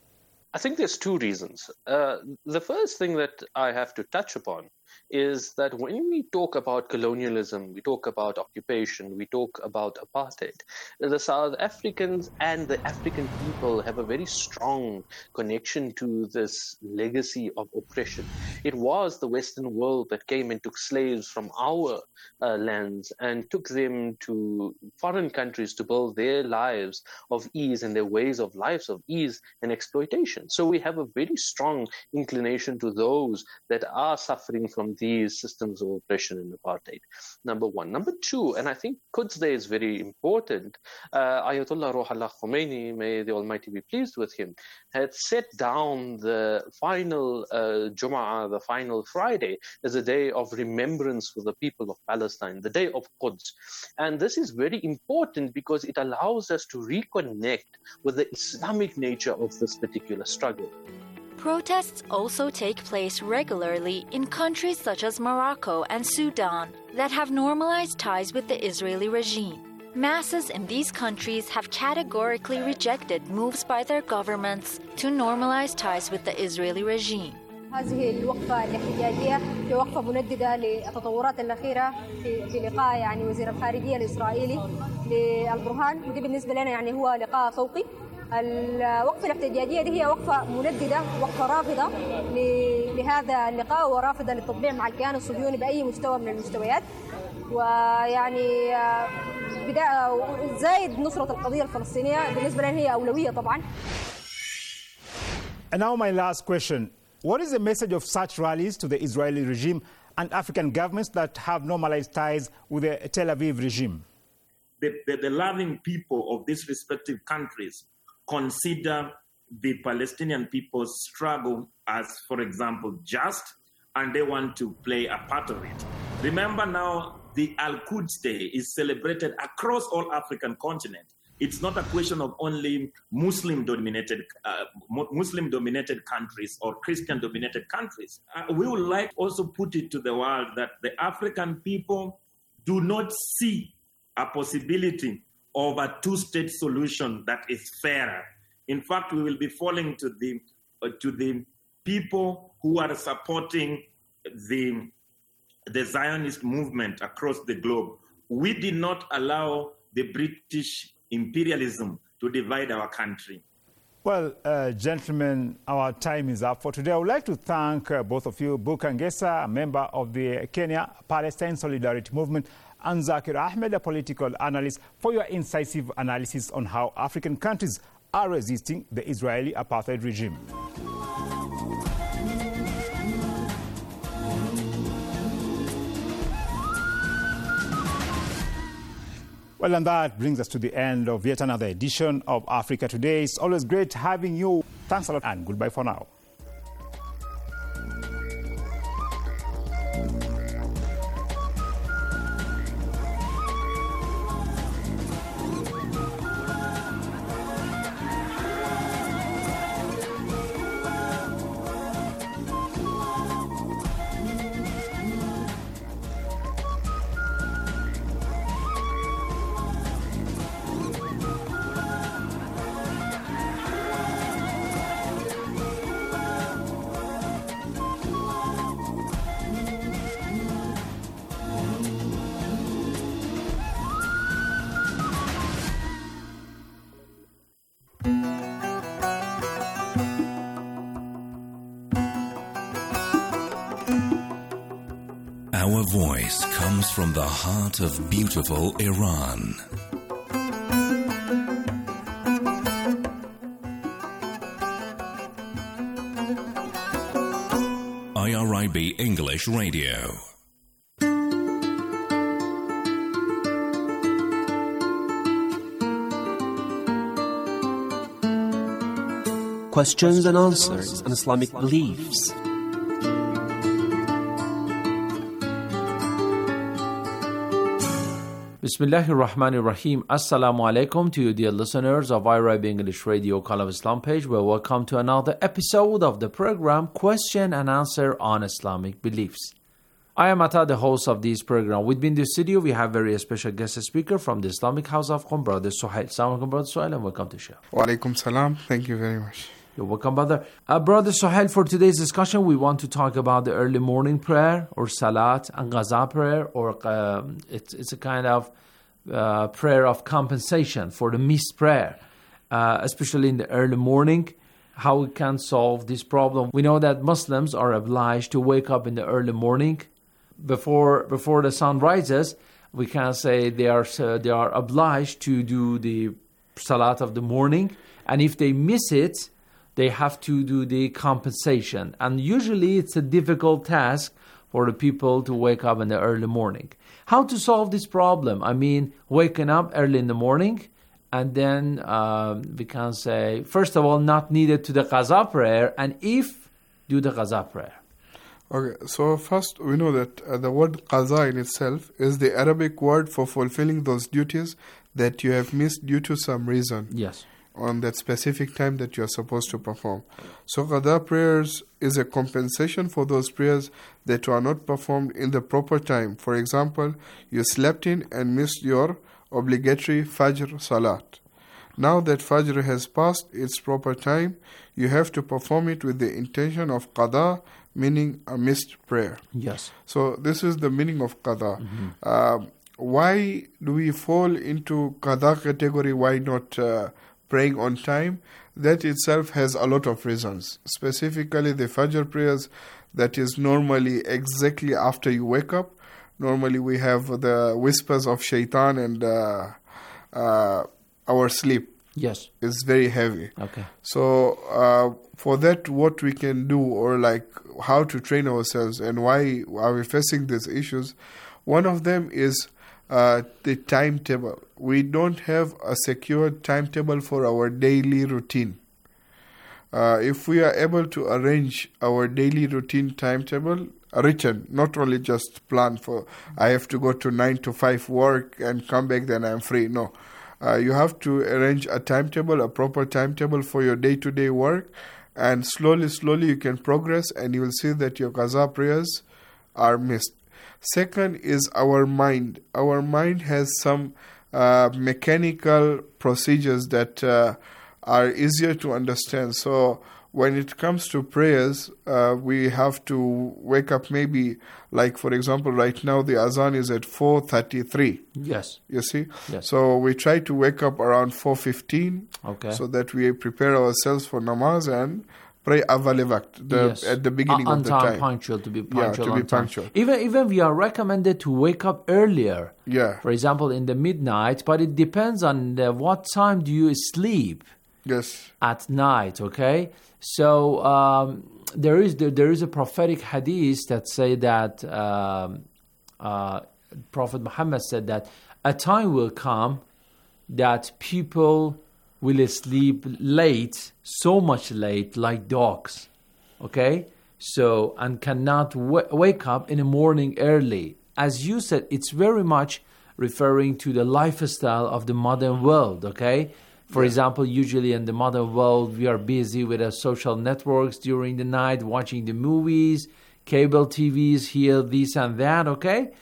S17: I think there's two reasons. Uh, the first thing that I have to touch upon is that when we talk about colonialism, we talk about occupation, we talk about apartheid, the South Africans and the African people have a very strong connection to this legacy of oppression. It was the Western world that came and took slaves from our uh, lands and took them to foreign countries to build their lives of ease and their ways of lives of ease and exploitation. So we have a very strong inclination to those that are suffering from these systems of oppression and apartheid. Number one. Number two, and I think Quds Day is very important, uh, Ayatollah Ruhollah Khomeini, may the Almighty be pleased with him, had set down the final uh, Jum'ah, the final Friday, as a day of remembrance for the people of Palestine, the day of Quds. And this is very important because it allows us to reconnect with the Islamic nature of this particular struggle.
S18: Protests also take place regularly in countries such as Morocco and Sudan that have normalized ties with the Israeli regime. Masses in these countries have categorically rejected moves by their governments to normalize ties with the Israeli regime.
S6: هذه الوقفة الاحتجاجية هي وقفة منددة للتطورات الأخيرة في في لقاء يعني وزير الخارجية الإسرائيلي للبرهان، ودي بالنسبة لنا يعني هو لقاء فوقي. الوقفة الاحتجاجية دي هي وقفة منددة، وقفة رافضة لهذا اللقاء ورافضة للتطبيع مع الكيان الصهيوني بأي مستوى من المستويات، ويعني بداية زايد نصرة القضية الفلسطينية بالنسبة لنا هي أولوية طبعا.
S15: And now my last question. What is the message of such rallies to the Israeli regime and African governments that have normalized ties with the Tel Aviv regime?
S20: The, the, the loving people of these respective countries consider the Palestinian people's struggle as, for example, just, and they want to play a part of it. Remember now, the Al-Quds Day is celebrated across all African continent. it's not a question of only Muslim-dominated uh, Muslim-dominated countries or Christian-dominated countries. Uh, we would like also put it to the world that the African people do not see a possibility of a two-state solution that is fairer. In fact, we will be falling to the uh, to the people who are supporting the the Zionist movement across the globe. We did not allow the British imperialism to divide our country.
S15: Well, uh, gentlemen, our time is up for today. I would like to thank uh, both of you, Bukar Ngesa, a member of the Kenya Palestine Solidarity Movement, and Zakir Ahmed, a political analyst, for your incisive analysis on how African countries are resisting the Israeli apartheid regime. Well, and that brings us to the end of yet another edition of Africa Today. It's always great having you. Thanks a lot, and goodbye for now.
S8: Our voice comes from the heart of beautiful Iran. I R I B English Radio.
S11: Questions and answers on Islamic beliefs.
S3: Bismillahir Rahmanir Rahim. Assalamu alaikum to you, dear listeners of I R I B English Radio Call of Islam page. Well, welcome to another episode of the program Question and Answer on Islamic Beliefs. I am Ata, the host of this program. With me in the studio, we have very special guest speaker from the Islamic House of Qom, Brother Suhail. Assalamu alaikum, Brother Suhail, and welcome to the show.
S7: Wa alaikum salam. Thank you very much.
S3: You're welcome, brother. Uh, brother Suhail, for today's discussion, we want to talk about the early morning prayer, or Salat, and Ghaza prayer, or uh, it's, it's a kind of uh, prayer of compensation for the missed prayer, uh, especially in the early morning. How we can solve this problem? We know that Muslims are obliged to wake up in the early morning before before the sun rises. We can say they are uh, they are obliged to do the Salat of the morning, and if they miss it, they have to do the compensation. And usually it's a difficult task for the people to wake up in the early morning. How to solve this problem? I mean, waking up early in the morning, and then um, we can say, first of all, not needed to the Qaza prayer, and if, do the Qaza prayer.
S7: Okay, so first we know that uh, the word Qaza in itself is the Arabic word for fulfilling those duties that you have missed due to some reason.
S3: Yes.
S7: On that specific time that you are supposed to perform. So Qada prayers is a compensation for those prayers that were not performed in the proper time. For example, you slept in and missed your obligatory Fajr Salat. Now that Fajr has passed its proper time, you have to perform it with the intention of Qada, meaning a missed prayer.
S3: Yes.
S7: So this is the meaning of Qada.
S3: Mm-hmm.
S7: Uh, why do we fall into Qada category? Why not uh, praying on time? That itself has a lot of reasons. Specifically, the Fajr prayers, that is normally exactly after you wake up. Normally, we have the whispers of shaitan, and uh, uh, our sleep
S3: yes
S7: is very heavy.
S3: Okay.
S7: So, uh, for that, what we can do, or like how to train ourselves, and why are we facing these issues? One of them is Uh, the timetable. We don't have a secure timetable for our daily routine. Uh, if we are able to arrange our daily routine timetable, written, not only just plan for, I have to go to nine to five work and come back, then I'm free. No. Uh, you have to arrange a timetable, a proper timetable for your day-to-day work, and slowly, slowly you can progress, and you will see that your qaza prayers are missed. Second is our mind. Our mind has some uh, mechanical procedures that uh, are easier to understand. So when it comes to prayers, uh, we have to wake up maybe, like for example, right now the azan is at four thirty-three.
S3: Yes.
S7: You see?
S3: Yes.
S7: So we try to wake up around four fifteen,
S3: okay,
S7: so that we prepare ourselves for namaz and pray awwal waqt, the
S3: yes.
S7: at the beginning
S3: on
S7: of the
S3: time,
S7: time.
S3: punctual, to be punctual.
S7: Yeah, to
S3: on
S7: be
S3: time.
S7: punctual.
S3: Even even we are recommended to wake up earlier.
S7: Yeah.
S3: For example, in the midnight, but it depends on the, what time do you sleep.
S7: Yes.
S3: At night, okay? So um, there is there, there is a prophetic hadith that say that um, uh, Prophet Muhammad said that a time will come that people will sleep late, so much late, like dogs, okay? So, and cannot w- wake up in the morning early. As you said, it's very much referring to the lifestyle of the modern world, okay? For example, usually in the modern world, we are busy with our social networks during the night, watching the movies, cable T Vs, here, this and that, okay?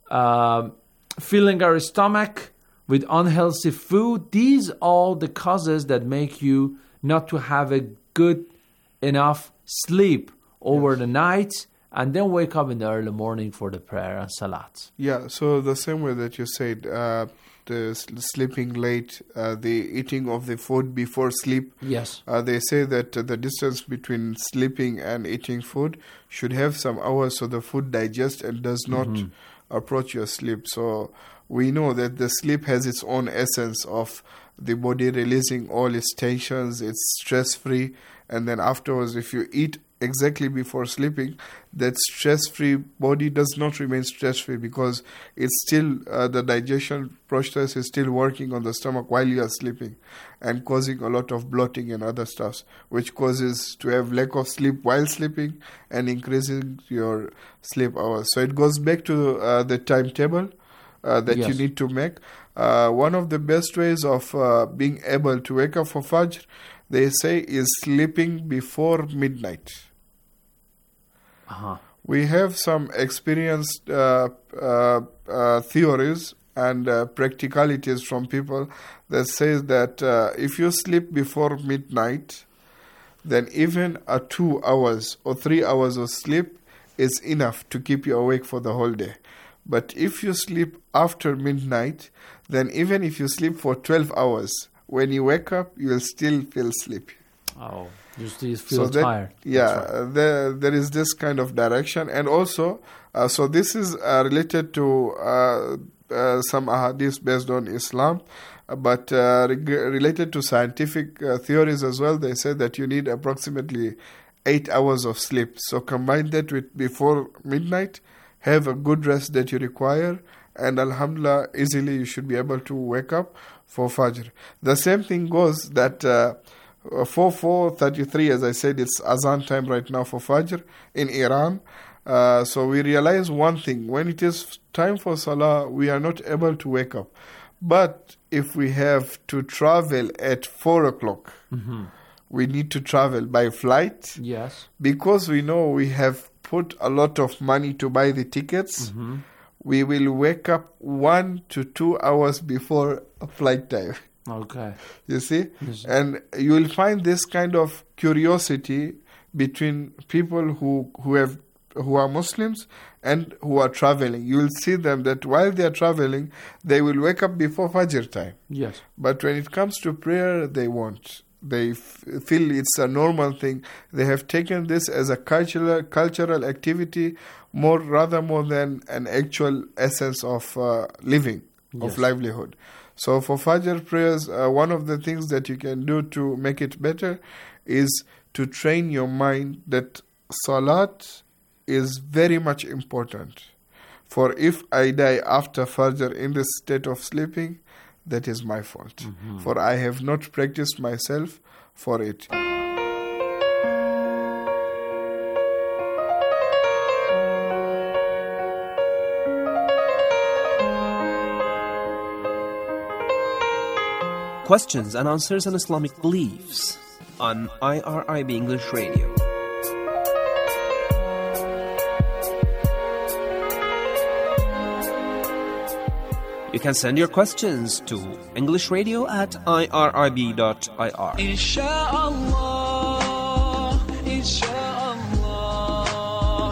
S3: Um, filling our stomach with unhealthy food. These are the causes that make you not to have a good enough sleep over yes. the night, and then wake up in the early morning for the prayer and salat.
S7: Yeah, so the same way that you said, uh, the sleeping late, uh, the eating of the food before sleep.
S3: Yes.
S7: Uh, they say that uh, the distance between sleeping and eating food should have some hours so the food digests and does not mm-hmm. approach your sleep. So we know that the sleep has its own essence of the body releasing all its tensions, it's stress-free, and then afterwards if you eat exactly before sleeping, that stress-free body does not remain stress-free because it's still, uh, the digestion process is still working on the stomach while you are sleeping and causing a lot of bloating and other stuff, which causes to have lack of sleep while sleeping and increasing your sleep hours. So it goes back to uh, the timetable uh, that yes. you need to make. Uh, one of the best ways of uh, being able to wake up for Fajr, they say, is sleeping before midnight.
S3: Uh-huh.
S7: We have some experienced uh, uh, uh, theories and uh, practicalities from people that says that uh, if you sleep before midnight, then even a two hours or three hours of sleep is enough to keep you awake for the whole day. But if you sleep after midnight, then even if you sleep for twelve hours, when you wake up, you will still feel sleepy.
S3: Oh. You still feel
S7: so that,
S3: tired.
S7: Yeah,
S3: right.
S7: there, there is this kind of direction. And also, uh, so this is uh, related to uh, uh, some ahadith based on Islam, uh, but uh, reg- related to scientific uh, theories as well. They say that you need approximately eight hours of sleep. So combine that with before midnight, have a good rest that you require, and alhamdulillah, easily you should be able to wake up for Fajr. The same thing goes that... Uh, Uh, for four thirty-three, as I said, it's Azan time right now for Fajr in Iran. Uh, so we realize one thing. When it is time for Salah, we are not able to wake up. But if we have to travel at four o'clock,
S3: mm-hmm.
S7: we need to travel by flight.
S3: Yes.
S7: Because we know we have put a lot of money to buy the tickets,
S3: mm-hmm.
S7: we will wake up one to two hours before flight time.
S3: Okay.
S7: You see?
S3: Yes.
S7: And you will find this kind of curiosity between people who, who have who are Muslims and who are traveling. You will see them that while they are traveling, they will wake up before Fajr time.
S3: Yes.
S7: But when it comes to prayer, they won't. They f- feel it's a normal thing. They have taken this as a cultural cultural activity more rather more than an actual essence of uh, living,
S3: yes.
S7: of livelihood. So for Fajr prayers, uh, one of the things that you can do to make it better is to train your mind that Salat is very much important. For if I die after Fajr in the state of sleeping, that is my fault.
S3: Mm-hmm.
S7: For I have not practiced myself for it.
S11: questions and answers on Islamic beliefs on I R I B English Radio. You can send your questions to English Radio at I R I B dot I R.
S14: Inshallah, inshallah,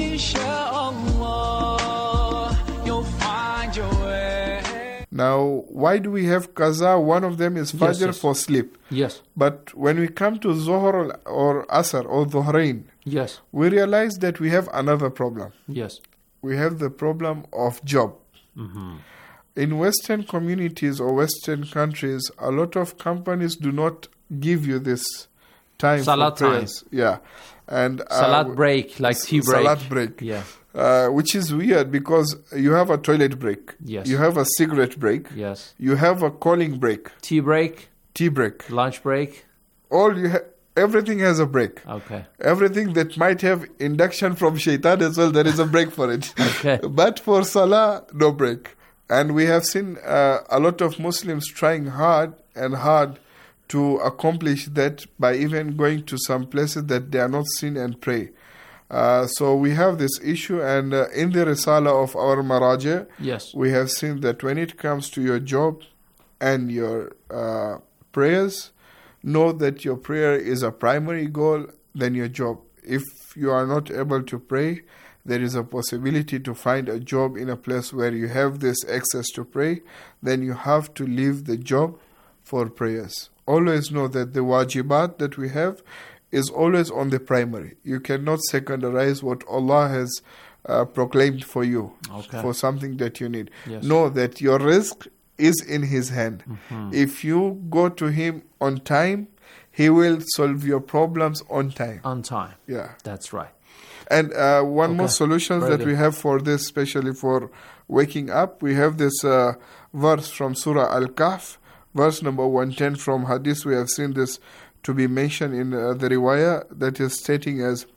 S14: inshallah, you'll find your way.
S7: Now, why do we have qaza? One of them is fajr,
S3: Yes, yes.
S7: for sleep.
S3: Yes.
S7: But when we come to Zohr or Asr or Dhuhrain,
S3: Yes.
S7: we realize that we have another problem.
S3: Yes.
S7: We have the problem of job.
S3: Mm-hmm.
S7: In Western communities or Western countries, a lot of companies do not give you this time
S3: Salat
S7: for prayers.
S3: time.
S7: Yeah. And uh,
S3: Salat break, like tea break.
S7: Salat break.
S3: Yeah.
S7: Uh, which is weird because you have a toilet break.
S3: Yes.
S7: You have a cigarette break.
S3: Yes.
S7: You have a calling break.
S3: Tea break.
S7: Tea break.
S3: Lunch break.
S7: All you ha- everything has a break.
S3: Okay.
S7: Everything that might have induction from shaitan as well, there is a break for it.
S3: Okay.
S7: But for salah, no break. And we have seen uh, a lot of Muslims trying hard and hard to accomplish that by even going to some places that they are not seen and pray. Uh, so we have this issue, and uh, in the Risala of our Maraja,
S3: Yes.
S7: we have seen that when it comes to your job and your uh, prayers, know that your prayer is a primary goal than your job. If you are not able to pray, there is a possibility to find a job in a place where you have this access to pray, then you have to leave the job for prayers. Always know that the wajibat that we have is always on the primary. You cannot secondarize what Allah has uh, proclaimed for you,
S3: Okay.
S7: for something that you need.
S3: Yes.
S7: Know that your risk is in His hand.
S3: Mhm.
S7: If you go to Him on time, He will solve your problems on time.
S3: On time.
S7: Yeah.
S3: That's right.
S7: And uh, one
S3: Okay.
S7: more solutions
S3: Very
S7: that
S3: good.
S7: we have for this, especially for waking up, we have this uh, verse from Surah Al-Kahf, verse number one ten from Hadith. We have seen this to be mentioned in uh, the riwayah that is stating as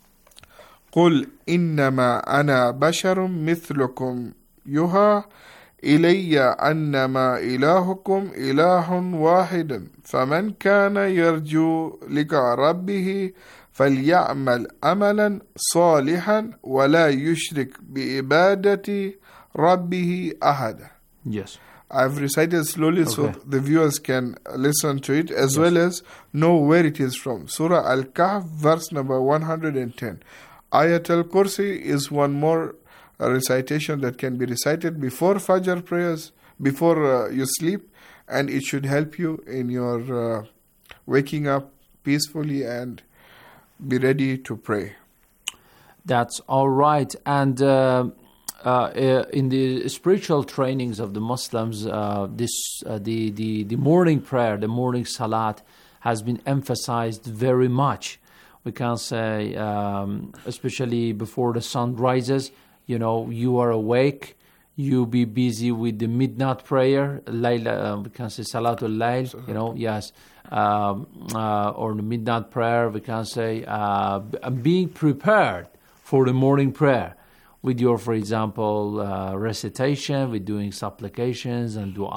S7: قُلْ إِنَّمَا أَنَا بَشَرٌ مِثْلُكُمْ يُوحَى إِلَيَّ أَنَّمَا إِلَهُكُمْ إِلَهٌ وَاحِدٌ فَمَنْ كَانَ يَرْجُو لِقَاءَ رَبِّهِ فَلْيَعْمَلْ عَمَلًا صَالِحًا وَلَا يُشْرِكْ بِعِبَادَةِ رَبِّهِ أَحَدًا.
S3: Yes.
S7: I've recited slowly so
S3: Okay.
S7: the viewers can listen to it as
S3: Yes.
S7: well as know where it is from. Surah Al-Kahf, verse number one hundred ten. Ayat al-Kursi is one more uh, recitation that can be recited before Fajr prayers, before uh, you sleep, and it should help you in your uh, waking up peacefully and be ready to pray.
S3: That's all right. And uh, uh, uh, in the spiritual trainings of the Muslims, uh, this uh, the, the the morning prayer, the morning salat, has been emphasized very much. We can say, um, especially before the sun rises, you know, you are awake, you be busy with the midnight prayer, layla, uh, we can say Salatul Layl, you know, yes, um, uh, or the midnight prayer, we can say, uh, b- being prepared for the morning prayer with your, for example, uh, recitation, with doing supplications and dua.